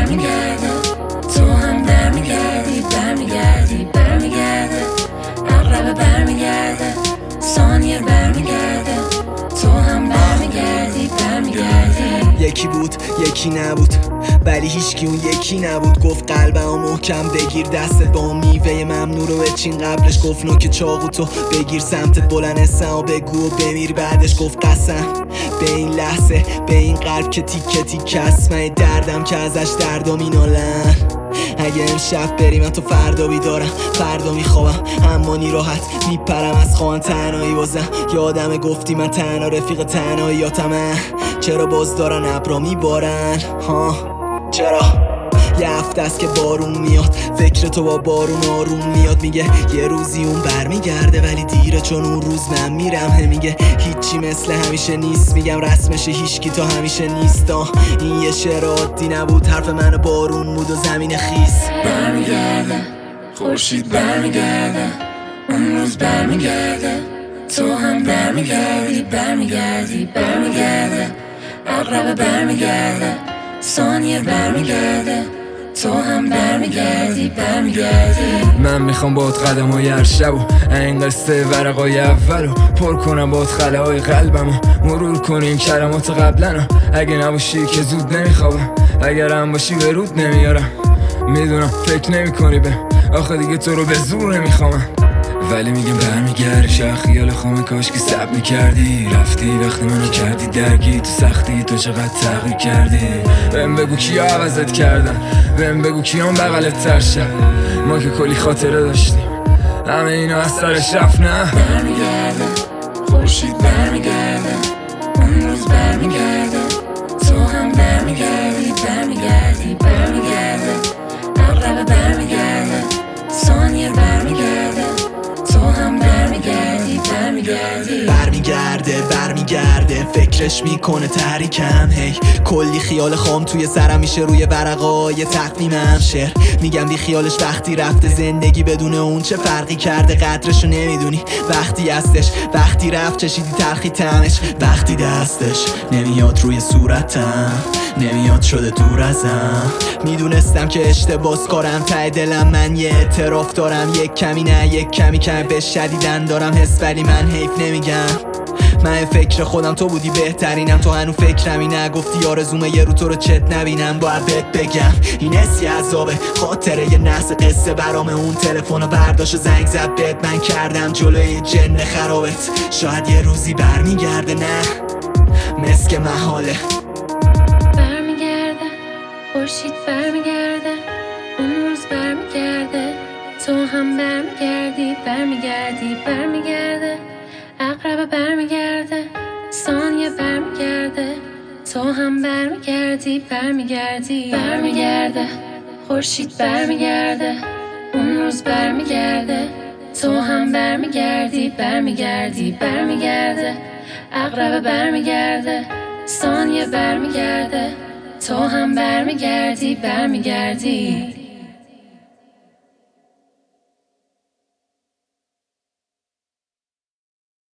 برمیگرده، تو هم برمیگردی، برمیگردی، برمیگرده. عقرب برمیگرده، ثانیه برمیگرده، تو هم برمیگردی، برمیگردی. یکی بود یکی نبود، ولی هیچکی اون یکی نبود. گفت قلبمو محکم بگیر، دستت با اون میوه ممنوع رو بچین. قبلش گفت نوک چاقو تو بگیر، سمتت بلند اسم و بگو و بمیر. بعدش گفت قسم به این لحظه، به این قلب که تیکه تیکه است. من دردم که ازش دردم مینالن. اگه امشب بری من تو فردا بیدارم، فردا میخوابم اما نی راحت میپرم از خوان. تنهایی بازم یادمه گفتی من تنها رفیق تنهاییاتمه. چرا باز دارن ابرا میبارن ها؟ چرا؟ یه هفته است که بارون میاد، فکر تو با بارون آروم میاد. میگه یه روزی اون برمیگرده ولی دیره، چون اون روز من میرم. میگه هیچی مثل همیشه نیست، میگم رسمشه هیچکی تا همیشه نیست. این یه شعر عادی نبود، حرف من بارون بود و زمین خیس. برمیگرده خورشید، برمیگرده اون روز، برمیگرده تو هم برمیگردی، برمیگردی، برمیگرده. عقرب برمیگرده، ثانیه برمیگرده، تو هم برمیگردی، برمیگردی. من میخوام باهات قدمای هر شب و این قصه ورقای اولو پر کنم، باهات خله های قلبمو مرور کنیم کلمات قبلنو. اگه نباشی که زود نمیخوابم، اگر هم باشی به رود نمیارم. میدونم فکر نمی کنی به آخه دیگه تو رو به زور نمیخوام، ولی میگم برمیگردی. شاید خیال خامه کاش که سب میکردی، رفتی وقتی منو کردی درگی. تو سختی تو چقدر تغییر کردی. بهم بگو کیا عوضت کردن، بهم بگو کیام بغلت ترشن. ما که کلی خاطره داشتیم، همه اینا از سرش رفت. نه برمیگرده خورشید، برمیگرده اون روز، برمیگرده تو هم برمیگردی، برمیگردی، برمیگرده. عقرب برمیگرده، ثانیه برمیگرده، تو هم برمیگردی، برمیگردی. برمیگرده فکرش میکنه تحریکم. هی کلی خیال خام توی سرم میشه روی ورقای تقویمم. شعر میگم بی خیالش وقتی رفته، زندگی بدون اون چه فرقی کرده. قدرشو نمیدونی وقتی هستش، وقتی رفت چشیدی تلخی طعمش. وقتی دستش نمیاد روی صورتم، نمیاد شده دور ازم. میدونستم که اشتباس کارم، ته دلم من یه اعتراف دارم. یک کمی نه یک کمی کمی به شدیدن دارم حس، ولی من حیف نمیگم. من فکر خودم تو بودی بهترینم، تو هنو فکرمی نگفتی آرزومه یه رو تو رو چت نبینم. باید بهت بگم این حسی عذابه، خاطره یه نحس قصه برام. اون تلفن رو برداشت و زنگ زد بهت، من کردم جلوی جن خرابت. شاید یه روزی برمیگرده، نه مسک محاله. برمیگرده خورشید، برمیگرده اون روز، برمیگرده تو هم برمیگردی، برمیگردی، برمیگرده. عقرب برمیگرده، ثانیه برمیگرده، تو هم برمیگردی، برمیگردی. برمیگرده خورشید، برمیگرده اون روز، برمیگرده تو هم برمیگردی، برمیگردی، برمیگرده. عقرب برمیگرده، ثانیه برمیگرده، تو هم برمیگردی، برمیگردی.